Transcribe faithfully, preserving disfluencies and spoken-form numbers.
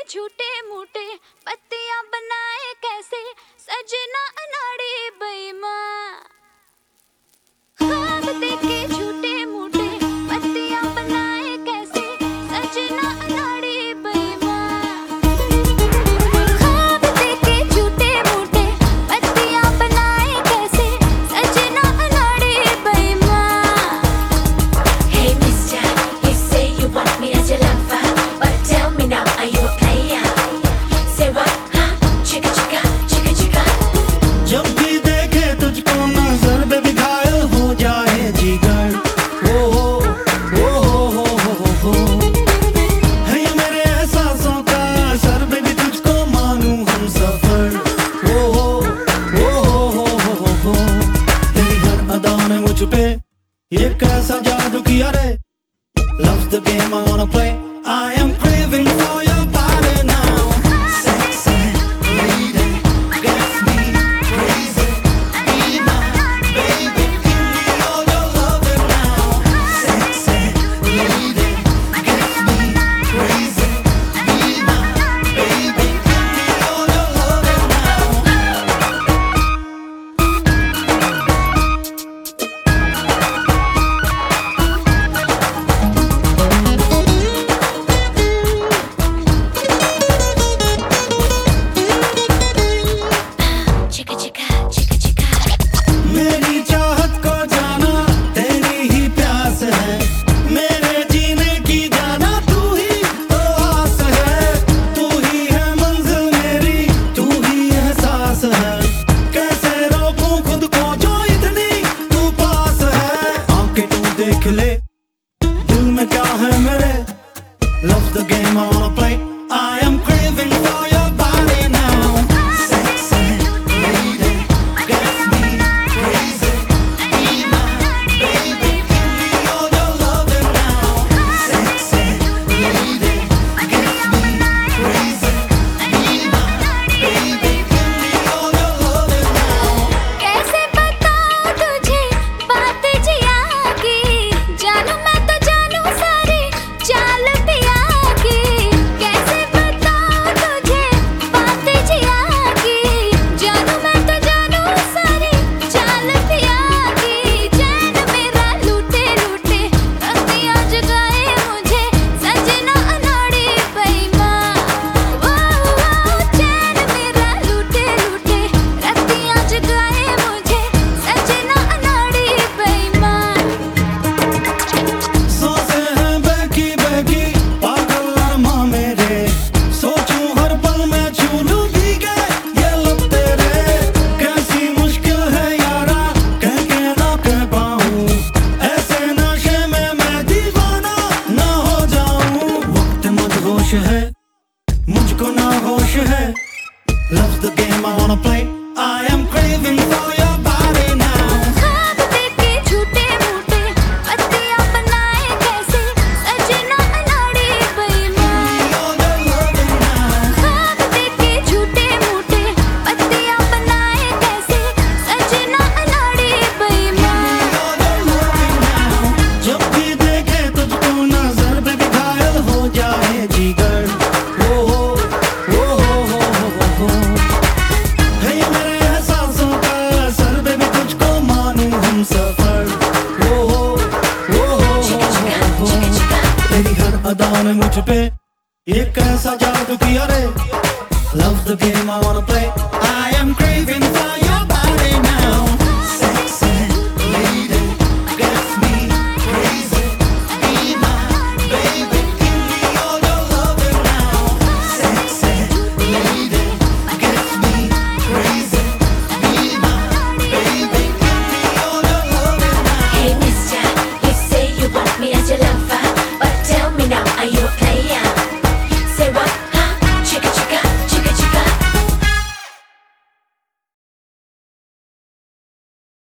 झूठे मूठे पत्तियां बनाए कैसे सजना अनाड़ी बेईमान। ख्वाब देखे झूठे मूठे पत्तियां बनाए कैसे सजना अनाड़ी बेईमान। ख्वाब देखे झूठे मूठे पत्तियां बनाए कैसे सजना अनाड़ी बेईमान। Hey mister, you say you want me as your lover, but tell me now, are you a player? Say what? Huh? Chicka chicka, chicka chicka. जब भी देखे तुझको नजर बेबी घायल हो जाए जिगर। ओ हो ओ हो हो हो हो है ये मेरे एहसासों का असर बेबी तुझको मानूं हम सफर। ओ हो ओ हो हो हो हो तेरी हर अदा ने मुझ पे ये कैसा जादू किया रे। Love's the game I wanna play. I am craving for your body now. Sexy lady, gets me crazy. Be my baby, give me all your loving now. Sexy lady, gets me crazy. Be my baby, give me all your loving now. Chicka chicka, chicka chicka. मेरी चाहत को जाना तेरी ही प्यास है। मेरे जीने की जाना तू ही तो आस है। तू ही है मंजिल मेरी, तू ही एहसास है। कैसे रोकूं खुद को जो इतनी तू पास है। आंखें तू देख ले दिल में क्या है मेरे। Love's the game I wanna play. I am craving for your body now. Sexy lady, gets me crazy. Be my baby, give me all your loving now. Sexy lady, gets me crazy. Be my baby, give me all your loving now. कैसे बताऊं तुझे बात जिया की, जानू मैं तो जानू सारी चाल पिया की। कैसे बताऊं तुझे बात जिया की, जानू मैं तो जानू सारी चाल पिया की। चैन मेरा लूटे लूटे रतियां जगाए मुझे सजना अनाड़ी बेईमान। वाह वाह चैन मेरा लूटे लूटे रतियां जगाए मुझे सजना अनाड़ी बेईमान। सांसें हैं बहकी बहकी पागल अरमा मेरे। सोचूं हर पल मैं छू लूं भीगे ये लब तेरे। कैसी मुश्किल है यारा कह के ना कह पाऊं। ऐसे नशे में मैं दीवाना ना हो जाऊं। वक्त मदहोश है मुझको ना होश है। Love's the game I wanna play. I am craving for your body now. ख्वाब देखे झूठे मूठे पत्तियां बनाए कैसे सजना अनाड़ी बेईमान। All your loving now. ख्वाब देखे झूठे मूठे पत्तियां बनाए कैसे सजना अनाड़ी बेईमान। All your loving now. जब भी देखे तुझको नजर बेबी घायल हो जाए जिगर। ओ हो ओ हो हो हो हो है ये मेरे एहसासों का असर बेबी तुझको मानूं हम सफर। ओ हो ओ हो हो हो तेरी हर अदा ने मुझ पे ये कैसा जादू किया रे। Love's the game I wanna play. I am craving for you.